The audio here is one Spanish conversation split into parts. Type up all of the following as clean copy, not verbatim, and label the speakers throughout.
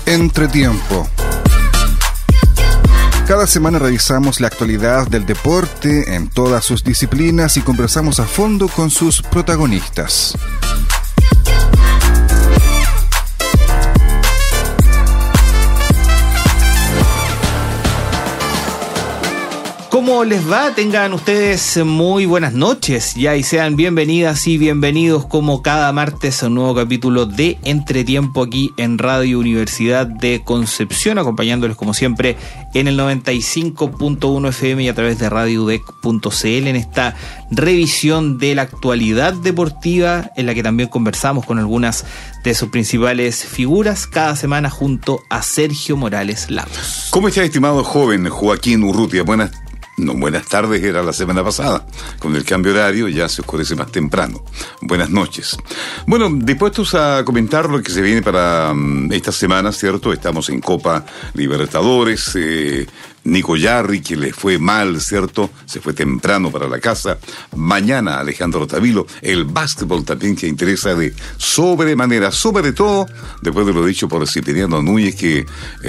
Speaker 1: Entretiempo. Cada semana revisamos la actualidad del deporte en todas sus disciplinas y conversamos a fondo con sus protagonistas.
Speaker 2: ¿Cómo les va? Tengan ustedes muy buenas noches ya y sean bienvenidas y bienvenidos como cada martes a un nuevo capítulo de Entretiempo aquí en Radio Universidad de Concepción, acompañándoles como siempre en el 95.1 FM y a través de radiodec.cl en esta revisión de la actualidad deportiva en la que también conversamos con algunas de sus principales figuras cada semana junto a Sergio Morales Lagos.
Speaker 3: ¿Cómo está, estimado joven Joaquín Urrutia? Buenas tardes, era la semana pasada. Con el cambio horario ya se oscurece más temprano. Buenas noches. Bueno, dispuestos a comentar lo que se viene para esta semana, ¿cierto? Estamos en Copa Libertadores. Nico Yarri, que le fue mal, ¿cierto? Se fue temprano para la casa. Mañana Alejandro Tavilo. El básquetbol también que interesa de sobremanera, sobre todo después de lo dicho por Cipriano Núñez, que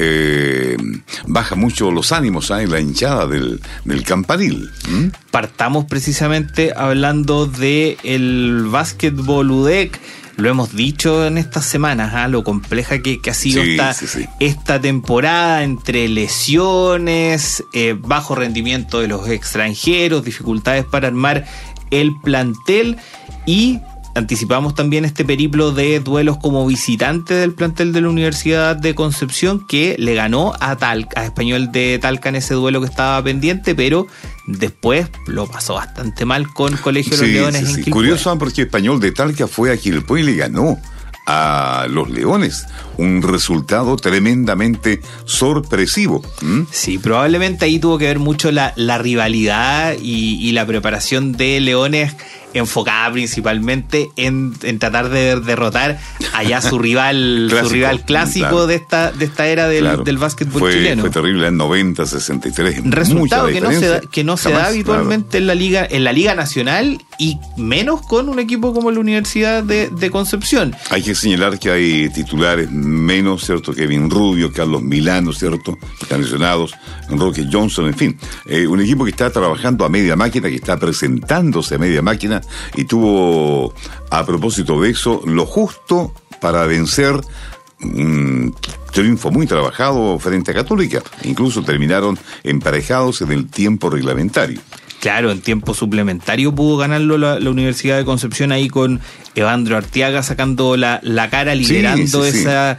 Speaker 3: baja mucho los ánimos en la hinchada del Campanil.
Speaker 2: Partamos precisamente hablando de el básquetbol UDEC. Lo hemos dicho en estas semanas, lo compleja que ha sido esta temporada, entre lesiones, bajo rendimiento de los extranjeros, dificultades para armar el plantel, y anticipamos también este periplo de duelos como visitante del plantel de la Universidad de Concepción, que le ganó a Español de Talca en ese duelo que estaba pendiente, pero después lo pasó bastante mal con Colegio de los Leones en Quilpué.
Speaker 3: Curioso, porque Español de Talca fue a Quilpué y le ganó a los Leones. Un resultado tremendamente sorpresivo.
Speaker 2: Sí, probablemente ahí tuvo que ver mucho la rivalidad y la preparación de Leones, enfocada principalmente en tratar de derrotar allá su rival clásico, claro, de esta era del básquetbol chileno. Fue
Speaker 3: terrible en 90-63.
Speaker 2: Resultado que no se da habitualmente, claro, en la Liga Nacional, y menos con un equipo como la Universidad de Concepción.
Speaker 3: Hay que señalar que hay titulares menos, ¿cierto? Kevin Rubio, Carlos Milano, ¿cierto? Están lesionados, Roque Johnson, en fin. Un equipo que está trabajando a media máquina, que está presentándose a media máquina, y tuvo, a propósito de eso, lo justo para vencer un triunfo muy trabajado frente a Católica. Incluso terminaron emparejados en el tiempo reglamentario.
Speaker 2: Claro, en tiempo suplementario pudo ganarlo la Universidad de Concepción, ahí con Evandro Arteaga sacando la cara, liderando esa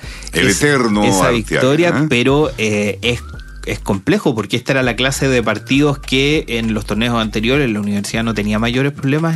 Speaker 2: victoria, pero es complejo, porque esta era la clase de partidos que en los torneos anteriores la universidad no tenía mayores problemas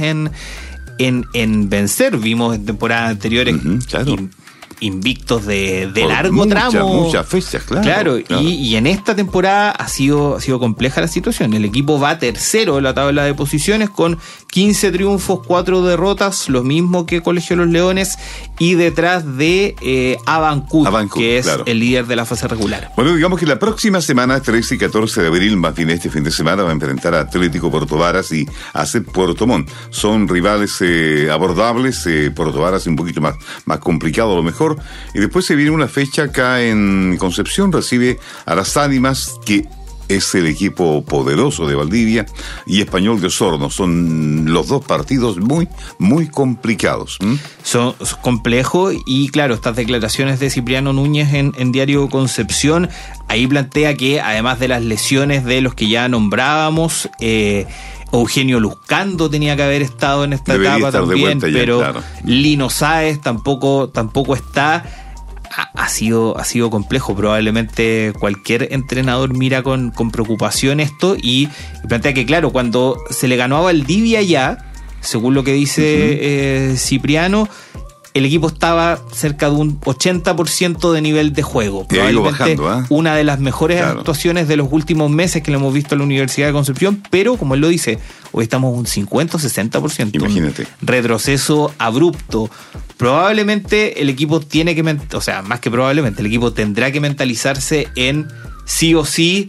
Speaker 2: en vencer. Vimos en temporadas anteriores invictos de largo tramo.
Speaker 3: Muchas fechas, claro.
Speaker 2: Y en esta temporada ha sido compleja la situación. El equipo va tercero en la tabla de posiciones con 15 triunfos, 4 derrotas, lo mismo que Colegio de los Leones, y detrás de Avancut, que es el líder de la fase regular.
Speaker 3: Bueno, digamos que la próxima semana, 13 y 14 de abril, más bien este fin de semana, va a enfrentar a Atlético Puerto Varas y ACEP Puerto Montt. Son rivales abordables. Puerto Varas un poquito más complicado a lo mejor. Y después se viene una fecha acá en Concepción, recibe a Las Ánimas, que es el equipo poderoso de Valdivia, y Español de Osorno. Son los dos partidos muy, muy complicados.
Speaker 2: Son complejos, y claro, estas declaraciones de Cipriano Núñez en Diario Concepción, ahí plantea que además de las lesiones de los que ya nombrábamos, Eugenio Luzcando tenía que haber estado en esta etapa también, pero claro, Lino Sáez tampoco está. Ha sido complejo. Probablemente cualquier entrenador mira con preocupación esto, y plantea que, claro, cuando se le ganó a Valdivia ya, según lo que dice Cipriano, el equipo estaba cerca de un 80% de nivel de juego. Probablemente una de las mejores actuaciones de los últimos meses que le hemos visto a la Universidad de Concepción, pero como él lo dice, hoy estamos un 50 o 60%.
Speaker 3: Imagínate.
Speaker 2: Un retroceso abrupto. Probablemente el equipo tiene que, más que probablemente, el equipo tendrá que mentalizarse en sí o sí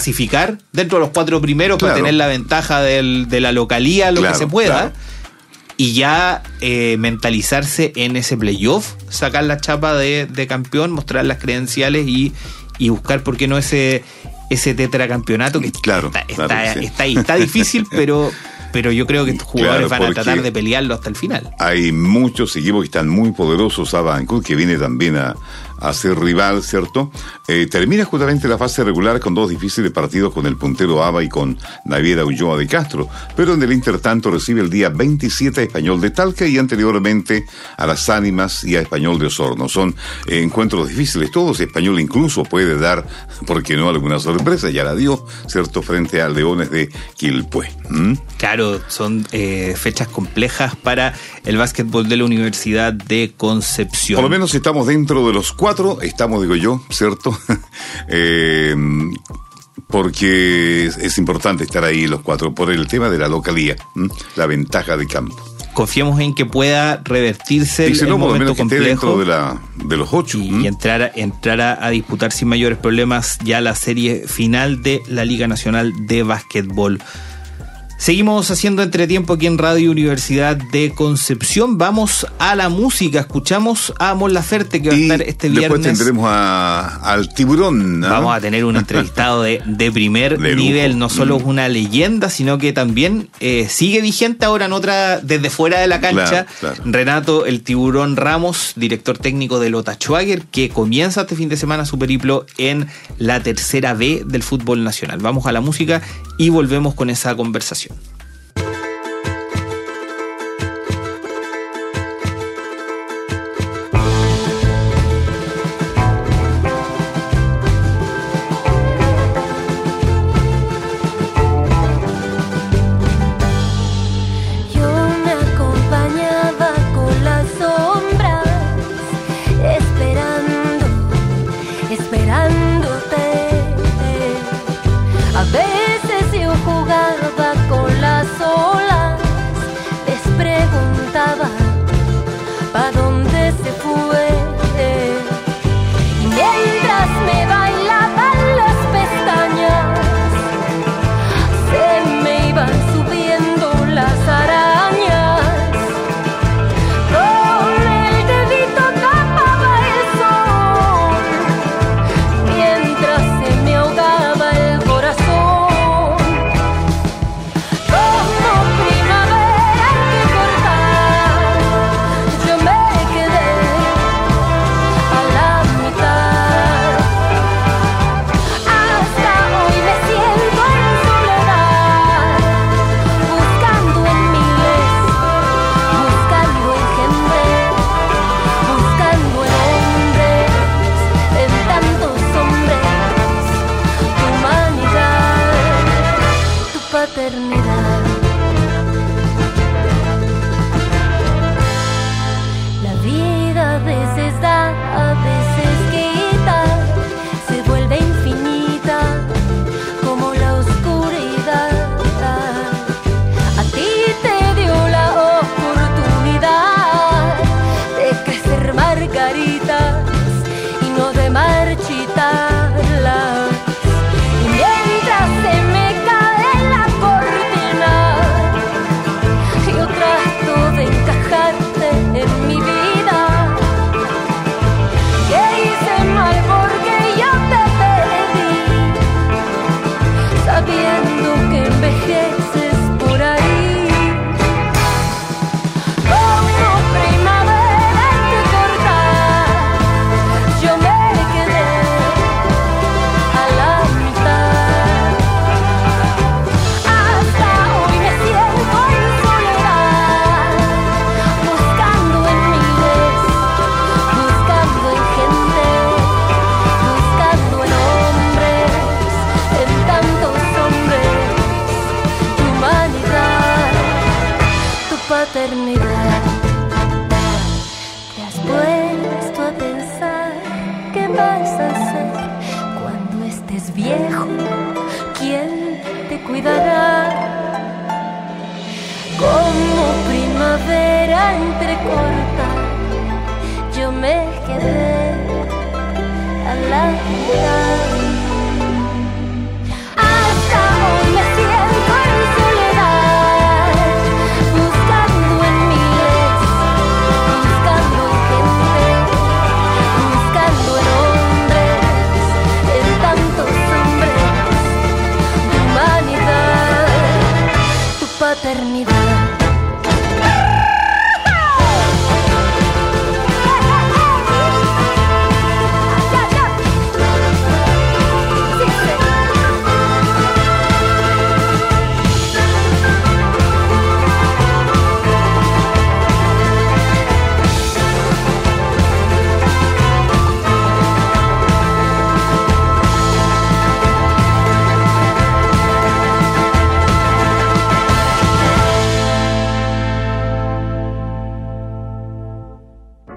Speaker 2: clasificar dentro de los 4 primeros, para tener la ventaja de la localía, lo que se pueda. y ya mentalizarse en ese playoff, sacar la chapa de campeón, mostrar las credenciales y buscar, ¿por qué no ese tetracampeonato? Que está difícil, pero yo creo que estos jugadores van a tratar de pelearlo hasta el final.
Speaker 3: Hay muchos equipos que están muy poderosos. Abancourt, que viene también a ser rival, ¿cierto? Termina justamente la fase regular con 2 difíciles partidos con el puntero ABA y con Naviera Ulloa de Castro, pero en el intertanto recibe el día 27 a Español de Talca y anteriormente a Las Ánimas y a Español de Osorno. Son encuentros difíciles todos. Español incluso puede dar, ¿por qué no?, alguna sorpresa. Ya la dio, ¿cierto?, frente a Leones de Quilpué.
Speaker 2: Claro, son fechas complejas para el básquetbol de la Universidad de Concepción.
Speaker 3: Por lo menos estamos dentro de los 4, estamos, digo yo, ¿cierto? Porque es importante estar ahí los 4 por el tema de la localía, la ventaja de campo.
Speaker 2: Confiemos en que pueda revertirse el
Speaker 3: por
Speaker 2: momento
Speaker 3: lo menos
Speaker 2: complejo
Speaker 3: que esté dentro de los 8
Speaker 2: y entrar a disputar sin mayores problemas ya la serie final de la Liga Nacional de Básquetbol. Seguimos haciendo entretiempo aquí en Radio Universidad de Concepción. Vamos a la música. Escuchamos a Mon Laferte, que va a estar este viernes.
Speaker 3: Después tendremos al Tiburón, ¿no?
Speaker 2: Vamos a tener un entrevistado de primer nivel. No solo es una leyenda, sino que también sigue vigente ahora en otra, desde fuera de la cancha. Claro. Renato el Tiburón Ramos, director técnico de Lota Schwager, que comienza este fin de semana su periplo en la tercera B del fútbol nacional. Vamos a la música y volvemos con esa conversación.
Speaker 4: Hasta hoy me siento en soledad, buscando en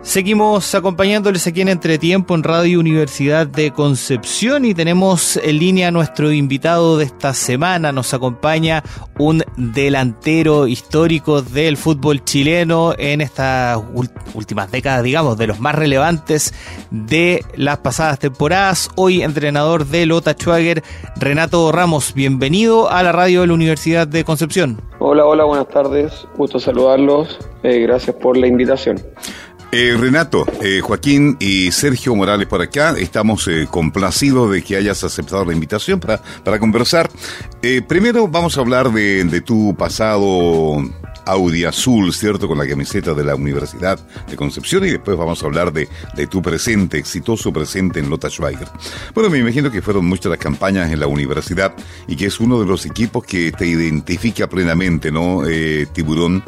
Speaker 2: Seguimos acompañándoles aquí en Entretiempo en Radio Universidad de Concepción y tenemos en línea a nuestro invitado de esta semana. Nos acompaña un delantero histórico del fútbol chileno en estas últimas décadas, digamos, de los más relevantes de las pasadas temporadas. Hoy entrenador de Lota Schwager, Renato Ramos. Bienvenido a la Radio de la Universidad de Concepción.
Speaker 4: Hola, buenas tardes. Gusto saludarlos. Gracias por la invitación.
Speaker 3: Renato, Joaquín y Sergio Morales por acá, estamos complacidos de que hayas aceptado la invitación para conversar. Primero vamos a hablar de tu pasado audiazul, ¿cierto?, con la camiseta de la Universidad de Concepción, y después vamos a hablar de tu presente, exitoso presente en Lota Schwager. Bueno, me imagino que fueron muchas las campañas en la universidad y que es uno de los equipos que te identifica plenamente, ¿no, Tiburón?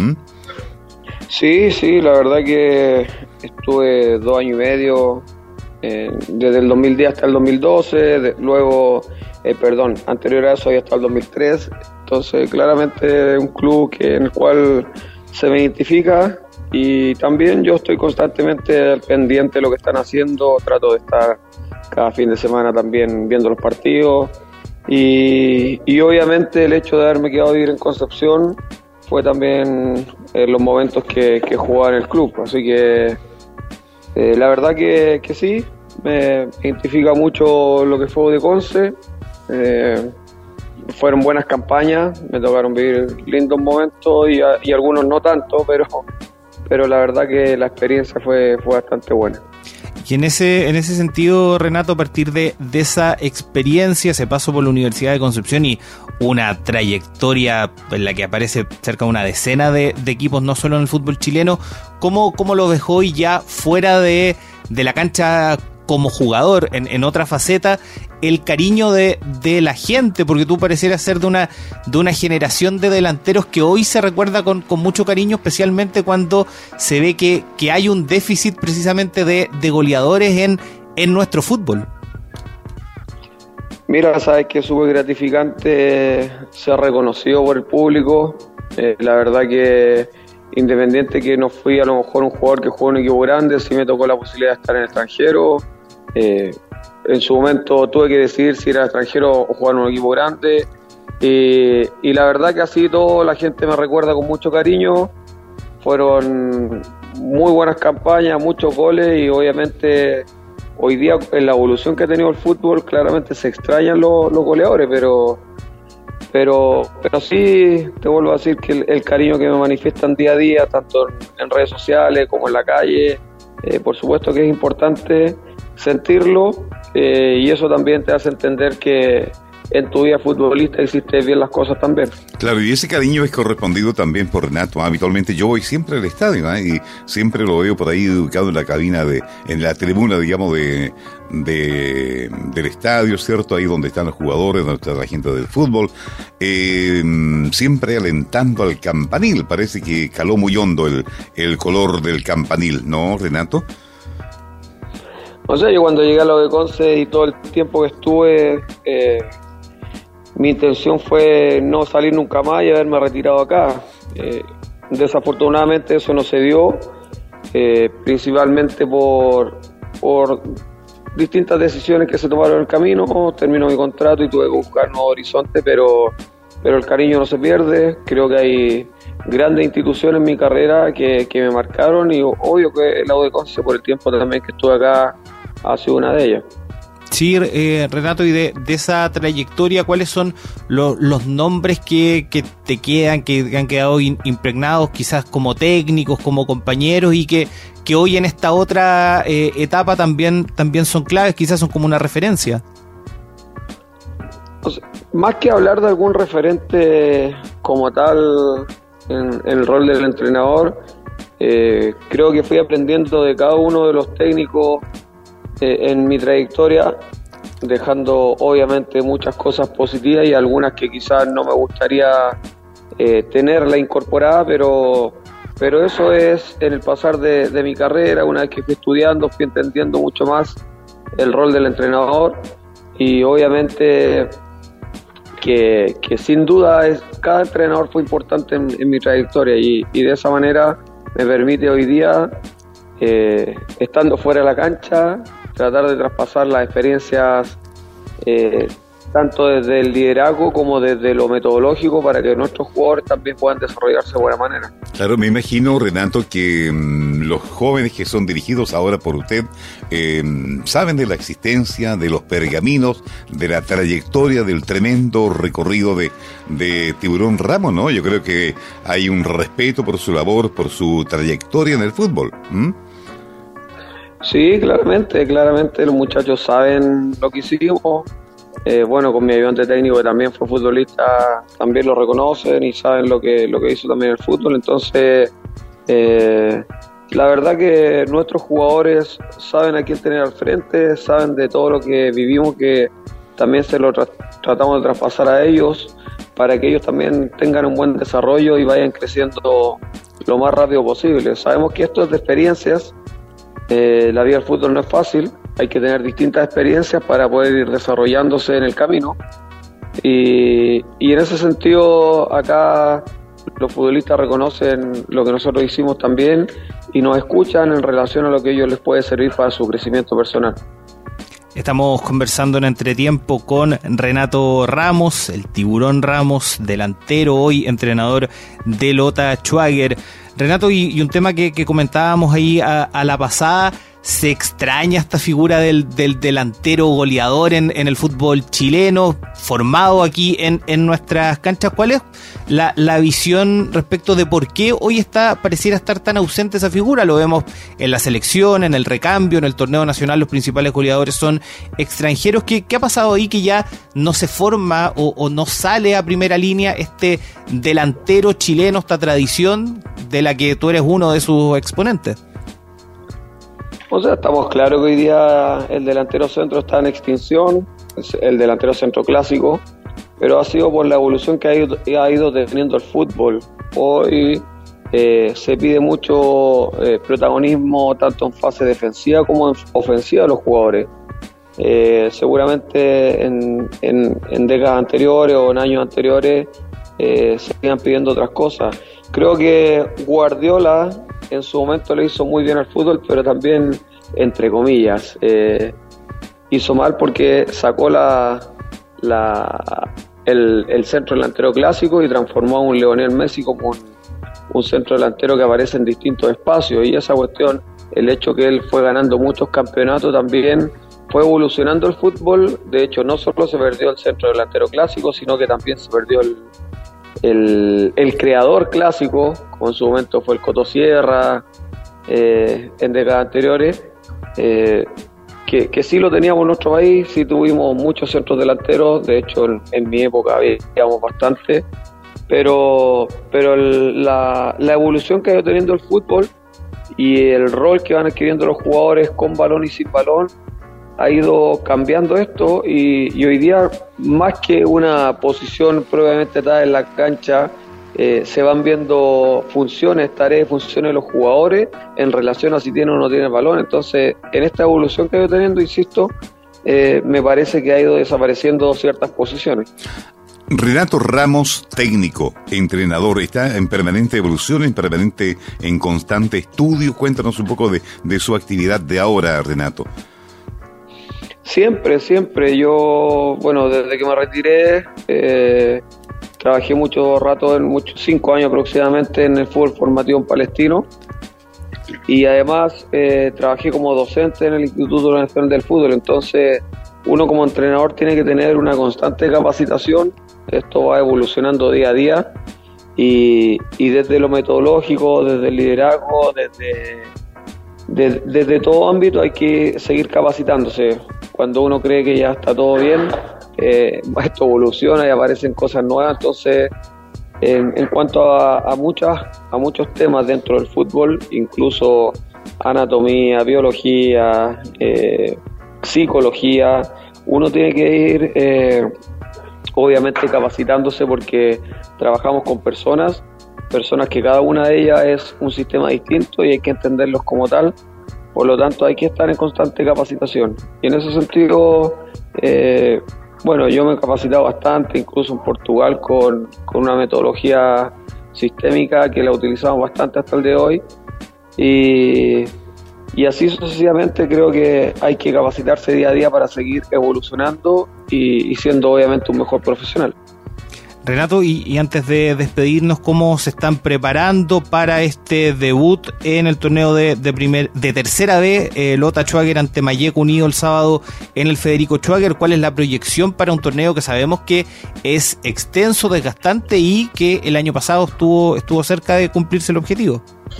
Speaker 4: Sí, la verdad que estuve 2 años y medio, desde el 2010 hasta el 2012, anterior a eso hasta el 2003, entonces claramente un club en el cual se me identifica, y también yo estoy constantemente al pendiente de lo que están haciendo, trato de estar cada fin de semana también viendo los partidos, y obviamente el hecho de haberme quedado a vivir en Concepción fue también los momentos que jugaba en el club, así que la verdad que sí, me identifica mucho lo que fue de Conce. Fueron buenas campañas, me tocaron vivir lindos momentos y algunos no tanto, pero la verdad que la experiencia fue bastante buena.
Speaker 2: Y en ese sentido, Renato, a partir de esa experiencia, ese paso por la Universidad de Concepción y una trayectoria en la que aparece cerca de una decena de equipos, no solo en el fútbol chileno, ¿cómo lo ves hoy ya fuera de la cancha como jugador, en otra faceta, el cariño de la gente? Porque tú parecieras ser de una generación de delanteros que hoy se recuerda con mucho cariño, especialmente cuando se ve que hay un déficit precisamente de goleadores en nuestro fútbol.
Speaker 4: Mira, sabes que es súper gratificante ser reconocido por el público. La verdad que independiente que no fui a lo mejor un jugador que jugó en un equipo grande, sí me tocó la posibilidad de estar en el extranjero. En su momento tuve que decidir si era extranjero o jugar en un equipo grande, y la verdad que así todo la gente me recuerda con mucho cariño. Fueron muy buenas campañas, muchos goles, y obviamente hoy día en la evolución que ha tenido el fútbol claramente se extrañan los goleadores, pero sí te vuelvo a decir que el cariño que me manifiestan día a día, tanto en redes sociales como en la calle, por supuesto que es importante sentirlo, y eso también te hace entender que en tu vida futbolista hiciste bien las cosas también.
Speaker 3: Claro, y ese cariño es correspondido también por Renato. Habitualmente yo voy siempre al estadio, y siempre lo veo por ahí ubicado en la cabina, en la tribuna, digamos, del estadio, ¿cierto? Ahí donde están los jugadores, donde está la gente del fútbol, siempre alentando al campanil. Parece que caló muy hondo el color del campanil, ¿no, Renato?
Speaker 4: No sé, yo cuando llegué a lo de Conce y todo el tiempo que estuve, mi intención fue no salir nunca más y haberme retirado acá. Desafortunadamente eso no se dio, principalmente por distintas decisiones que se tomaron en el camino. Terminó mi contrato y tuve que buscar nuevos horizontes, pero el cariño no se pierde. Creo que hay grandes instituciones en mi carrera que me marcaron, y obvio que el de Conce, por el tiempo también que estuve acá, ha sido una de ellas.
Speaker 2: Sí, Renato, y de esa trayectoria, ¿cuáles son los nombres que te quedan, que han quedado impregnados quizás como técnicos, como compañeros, y que hoy en esta otra etapa también son claves, quizás son como una referencia?
Speaker 4: O sea, más que hablar de algún referente como tal en el rol del entrenador, creo que fui aprendiendo de cada uno de los técnicos en mi trayectoria, dejando obviamente muchas cosas positivas y algunas que quizás no me gustaría tenerla incorporada, pero eso es en el pasar de mi carrera. Una vez que fui estudiando, fui entendiendo mucho más el rol del entrenador, y obviamente que sin duda cada entrenador fue importante en mi trayectoria, y de esa manera me permite hoy día estando fuera de la cancha, tratar de traspasar las experiencias tanto desde el liderazgo como desde lo metodológico para que nuestros jugadores también puedan desarrollarse de buena manera.
Speaker 3: Claro, me imagino, Renato, que los jóvenes que son dirigidos ahora por usted saben de la existencia, de los pergaminos, de la trayectoria, del tremendo recorrido de Tiburón Ramos, ¿no? Yo creo que hay un respeto por su labor, por su trayectoria en el fútbol.
Speaker 4: Sí, claramente los muchachos saben lo que hicimos. Bueno, con mi ayudante técnico que también fue futbolista, también lo reconocen y saben lo que hizo también el fútbol. Entonces, la verdad que nuestros jugadores saben a quién tener al frente, saben de todo lo que vivimos, que también se lo tratamos de traspasar a ellos para que ellos también tengan un buen desarrollo y vayan creciendo lo más rápido posible. Sabemos que esto es de experiencias. La vida del fútbol no es fácil, hay que tener distintas experiencias para poder ir desarrollándose en el camino y en ese sentido acá los futbolistas reconocen lo que nosotros hicimos también y nos escuchan en relación a lo que a ellos les puede servir para su crecimiento personal.
Speaker 2: Estamos conversando en entretiempo con Renato Ramos, el Tiburón Ramos, delantero, hoy entrenador de Lota Schwager. Renato, y un tema que comentábamos ahí a la pasada, ¿se extraña esta figura del delantero goleador en el fútbol chileno, formado aquí en nuestras canchas? ¿Cuál es la visión respecto de por qué hoy pareciera estar tan ausente esa figura? Lo vemos en la selección, en el recambio, en el torneo nacional, los principales goleadores son extranjeros. ¿Qué ha pasado ahí que ya no se forma o no sale a primera línea este delantero chileno, esta tradición de la que tú eres uno de sus exponentes?
Speaker 4: O sea, estamos claros que hoy día el delantero centro está en extinción, el delantero centro clásico, pero ha sido por la evolución que ha ido teniendo el fútbol. Hoy se pide mucho protagonismo tanto en fase defensiva como en ofensiva de los jugadores. Seguramente en décadas anteriores o en años anteriores se iban pidiendo otras cosas. Creo que Guardiola en su momento le hizo muy bien al fútbol, pero también, entre comillas, hizo mal porque sacó el centro delantero clásico y transformó a un Lionel Messi como un centro delantero que aparece en distintos espacios, y esa cuestión, el hecho que él fue ganando muchos campeonatos, también fue evolucionando el fútbol. De hecho, no solo se perdió el centro delantero clásico, sino que también se perdió el creador clásico, como en su momento fue el Coto Sierra, en décadas anteriores, que sí lo teníamos en nuestro país, sí tuvimos muchos centros delanteros. De hecho, en mi época habíamos bastante, pero la evolución que ha ido teniendo el fútbol y el rol que van adquiriendo los jugadores con balón y sin balón ha ido cambiando esto, y hoy día, más que una posición propiamente dada en la cancha, se van viendo tareas y funciones de los jugadores en relación a si tienen o no tienen balón. Entonces, en esta evolución que he ido teniendo, insisto, me parece que ha ido desapareciendo ciertas posiciones.
Speaker 3: Renato Ramos, técnico, entrenador, está en permanente evolución, en constante estudio. Cuéntanos un poco de su actividad de ahora, Renato.
Speaker 4: Siempre. Yo, bueno, desde que me retiré, trabajé mucho rato, 5 años aproximadamente, en el fútbol formativo en Palestino, y además trabajé como docente en el Instituto Nacional del Fútbol. Entonces, uno como entrenador tiene que tener una constante capacitación. Esto va evolucionando día a día, y desde lo metodológico, desde el liderazgo, desde todo ámbito hay que seguir capacitándose. Cuando uno cree que ya está todo bien, esto evoluciona y aparecen cosas nuevas. Entonces, en cuanto a muchos temas dentro del fútbol, incluso anatomía, biología, psicología, uno tiene que ir obviamente capacitándose, porque trabajamos con personas que cada una de ellas es un sistema distinto y hay que entenderlos como tal. Por lo tanto, hay que estar en constante capacitación. Y en ese sentido, bueno, yo me he capacitado bastante, incluso en Portugal, con una metodología sistémica que la utilizamos bastante hasta el de hoy. Y Y así sucesivamente creo que hay que capacitarse día a día para seguir evolucionando y siendo obviamente un mejor profesional.
Speaker 2: Renato, y antes de despedirnos, ¿cómo se están preparando para este debut en el torneo de tercera B? Lota Schwager ante Malleco Unido el sábado en el Federico Schwager. ¿Cuál es la proyección para un torneo que sabemos que es extenso, desgastante y que el año pasado estuvo cerca de cumplirse el objetivo?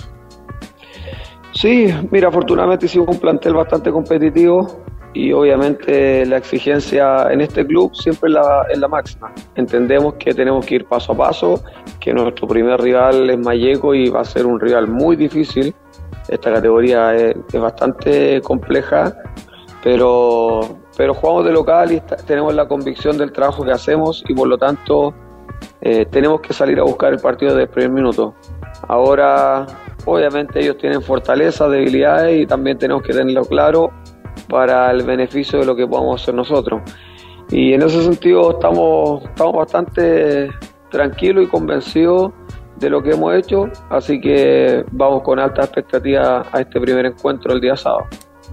Speaker 4: Sí, mira, afortunadamente hicimos un plantel bastante competitivo y obviamente la exigencia en este club siempre es la máxima. Entendemos que tenemos que ir paso a paso, que nuestro primer rival es Malleco y va a ser un rival muy difícil. Esta categoría es bastante compleja, pero jugamos de local y tenemos la convicción del trabajo que hacemos y por lo tanto tenemos que salir a buscar el partido desde el primer minuto. Ahora, obviamente ellos tienen fortalezas, debilidades y también tenemos que tenerlo claro para el beneficio de lo que podamos hacer nosotros. Y en ese sentido estamos bastante tranquilos y convencidos de lo que hemos hecho, así que vamos con alta expectativa a este primer encuentro el día sábado.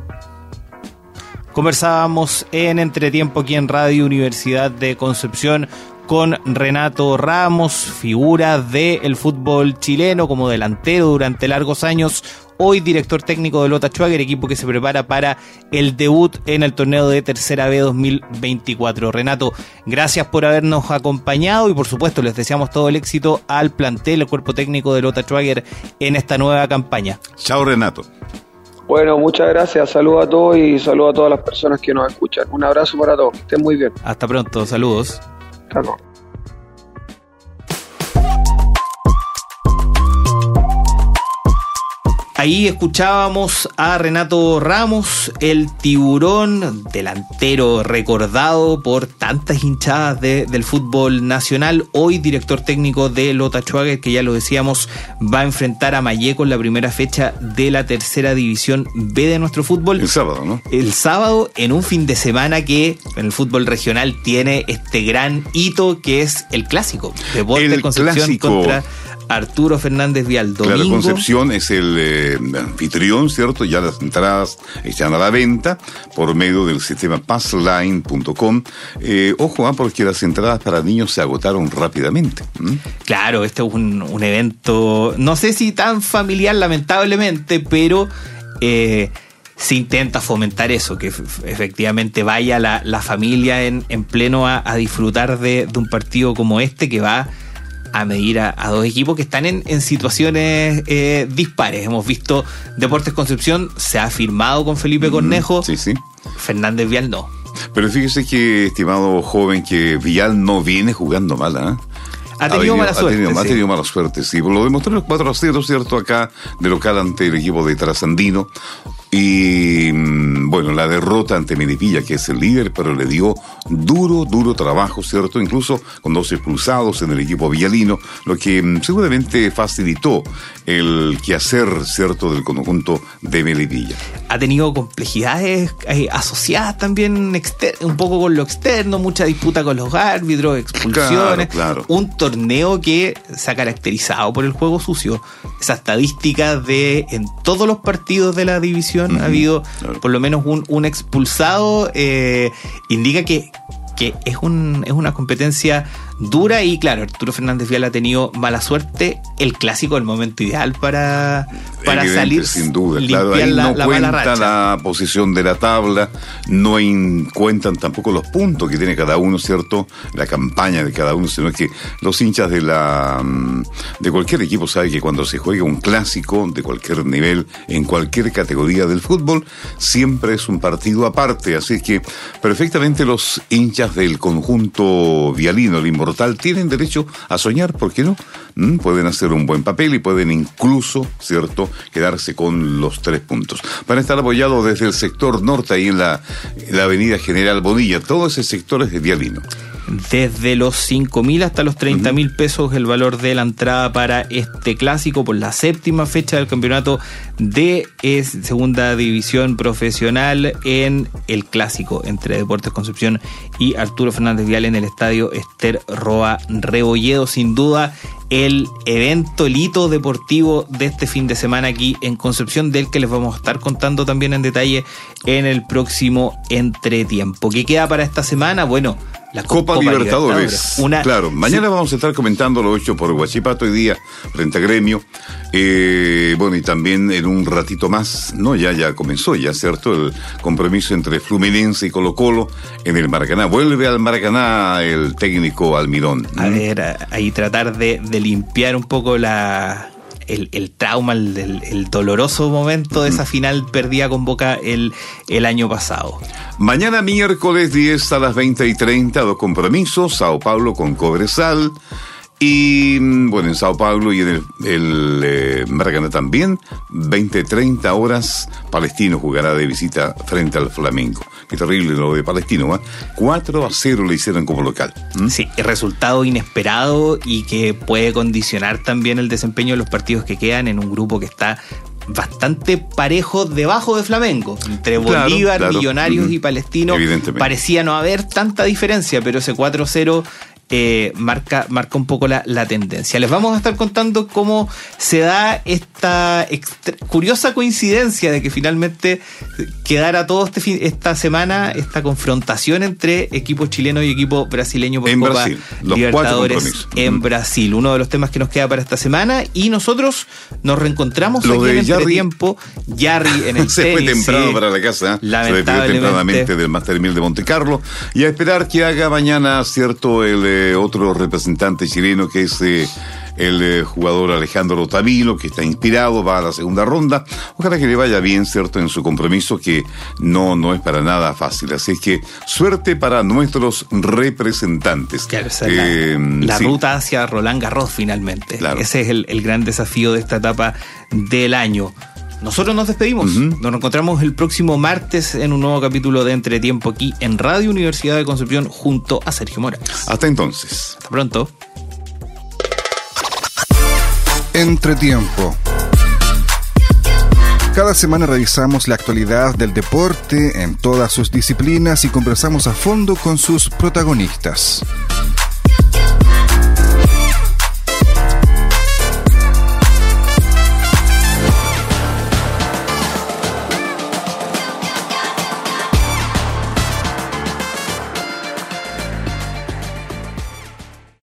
Speaker 2: Conversábamos en Entretiempo aquí en Radio Universidad de Concepción con Renato Ramos, figura del fútbol chileno como delantero durante largos años, hoy director técnico de Lota Schwager, equipo que se prepara para el debut en el torneo de Tercera B 2024. Renato, gracias por habernos acompañado y por supuesto les deseamos todo el éxito al plantel, el cuerpo técnico de Lota Schwager en esta nueva campaña.
Speaker 3: Chao, Renato.
Speaker 4: Bueno, muchas gracias, saludos a todos y saludos a todas las personas que nos escuchan. Un abrazo para todos, que estén muy bien.
Speaker 2: Hasta pronto, saludos.
Speaker 4: Claro.
Speaker 2: Ahí escuchábamos a Renato Ramos, el tiburón, delantero recordado por tantas hinchadas del fútbol nacional, hoy director técnico de Lota Schwager, que ya lo decíamos, va a enfrentar a Malleco en la primera fecha de la tercera división B de nuestro fútbol.
Speaker 3: El sábado, ¿no?
Speaker 2: El sábado, en un fin de semana que en el fútbol regional tiene este gran hito que es el clásico. Deportes Concepción
Speaker 3: clásico
Speaker 2: contra Arturo Fernández Vial. Domingo.
Speaker 3: Claro, Concepción es el anfitrión, ¿cierto? Ya las entradas están a la venta por medio del sistema passline.com. Ojo, porque las entradas para niños se agotaron rápidamente.
Speaker 2: Claro, este es un evento, no sé si tan familiar lamentablemente, pero se intenta fomentar eso, que efectivamente vaya la familia en pleno a disfrutar de un partido como este que va a medir a dos equipos que están en situaciones dispares. Hemos visto Deportes Concepción se ha firmado con Felipe Cornejo.
Speaker 3: Sí, sí.
Speaker 2: Fernández Vial no.
Speaker 3: Pero fíjese que, estimado joven, que Vial no viene jugando mal, ¿eh?
Speaker 2: Ha tenido mala suerte.
Speaker 3: Ha tenido mala suerte, sí. Lo demostró el 4-0, ¿cierto? Acá, de local ante el equipo de Trasandino. Y bueno, la derrota ante Melipilla, que es el líder, pero le dio duro trabajo, ¿cierto? Incluso con 2 expulsados en el equipo vialino, lo que seguramente facilitó el quehacer, ¿cierto?, del conjunto de Melipilla.
Speaker 2: Ha tenido complejidades asociadas también un poco con lo externo, mucha disputa con los árbitros, expulsiones.
Speaker 3: Claro.
Speaker 2: Un torneo que se ha caracterizado por el juego sucio. Esa estadística de en todos los partidos de la división ha habido por lo menos un expulsado, indica que es una competencia dura y claro, Arturo Fernández Vial ha tenido mala suerte. El clásico, el momento ideal para salir
Speaker 3: sin duda,
Speaker 2: limpiar
Speaker 3: claro, ahí
Speaker 2: la
Speaker 3: no
Speaker 2: mala
Speaker 3: cuenta
Speaker 2: racha.
Speaker 3: la posición de la tabla, no cuentan tampoco los puntos que tiene cada uno, ¿cierto? La campaña de cada uno, sino que los hinchas de cualquier equipo saben que cuando se juega un clásico de cualquier nivel, en cualquier categoría del fútbol, siempre es un partido aparte, así que perfectamente los hinchas del conjunto vialino, el Inmortal, tienen derecho a soñar, ¿por qué no? Pueden hacer un buen papel y pueden incluso, ¿cierto?, quedarse con los 3 puntos. Van a estar apoyados desde el sector norte, ahí en la avenida General Bonilla. Todo ese sector es de vialino.
Speaker 2: desde los 5.000 hasta los 30.000 pesos el valor de la entrada para este clásico por la 7ª fecha del campeonato de segunda división profesional en el clásico entre Deportes Concepción y Arturo Fernández Vial en el estadio Ester Roa Rebolledo. Sin duda el evento, el hito deportivo de este fin de semana aquí en Concepción, del que les vamos a estar contando también en detalle en el próximo entretiempo. ¿Qué queda para esta semana? Bueno, la
Speaker 3: Copa Libertadores. Claro, mañana vamos a estar comentando lo hecho por Huachipato hoy día frente a Gremio. Bueno, y también en un ratito más, ya comenzó, ¿cierto? El compromiso entre Fluminense y Colo-Colo en el Maracaná. Vuelve al Maracaná el técnico Almirón.
Speaker 2: A ver, ahí tratar de limpiar un poco el trauma, el doloroso momento de esa final perdida con Boca el año pasado.
Speaker 3: Mañana miércoles 10 a las 20:30, 2 compromisos, Sao Paulo con Cobresal. Y bueno, en Sao Paulo y en el Maracaná también, 20:30 horas, Palestino jugará de visita frente al Flamengo. Qué terrible lo de Palestino, ¿eh? 4-0 le hicieron como local.
Speaker 2: Sí, resultado inesperado y que puede condicionar también el desempeño de los partidos que quedan en un grupo que está bastante parejo debajo de Flamengo. Entre Bolívar, Millonarios y Palestino parecía no haber tanta diferencia, pero ese 4-0 marca un poco la tendencia. Les vamos a estar contando cómo se da esta curiosa coincidencia de que finalmente quedara todo esta semana esta confrontación entre equipos chilenos y equipos brasileños por
Speaker 3: en
Speaker 2: Copa
Speaker 3: Brasil, los
Speaker 2: Libertadores en Brasil. Uno de los temas que nos queda para esta semana, y nosotros nos reencontramos aquí en entretiempo. Jarry en el
Speaker 3: se
Speaker 2: tenis,
Speaker 3: fue temprano para la casa, se retiró tempranamente del Master 1000 de Monte Carlo, y a esperar que haga mañana, cierto, el otro representante chileno, que es el jugador Alejandro Tavilo, que está inspirado, va a la segunda ronda. Ojalá que le vaya bien, cierto, en su compromiso, que no es para nada fácil. Así que suerte para nuestros representantes.
Speaker 2: Claro, la ruta hacia Roland Garros finalmente. Claro. Ese es el gran desafío de esta etapa del año. Nosotros nos despedimos. Nos encontramos el próximo martes en un nuevo capítulo de Entretiempo aquí en Radio Universidad de Concepción junto a Sergio Morales.
Speaker 3: Hasta entonces.
Speaker 2: Hasta pronto.
Speaker 1: Entretiempo. Cada semana revisamos la actualidad del deporte en todas sus disciplinas y conversamos a fondo con sus protagonistas.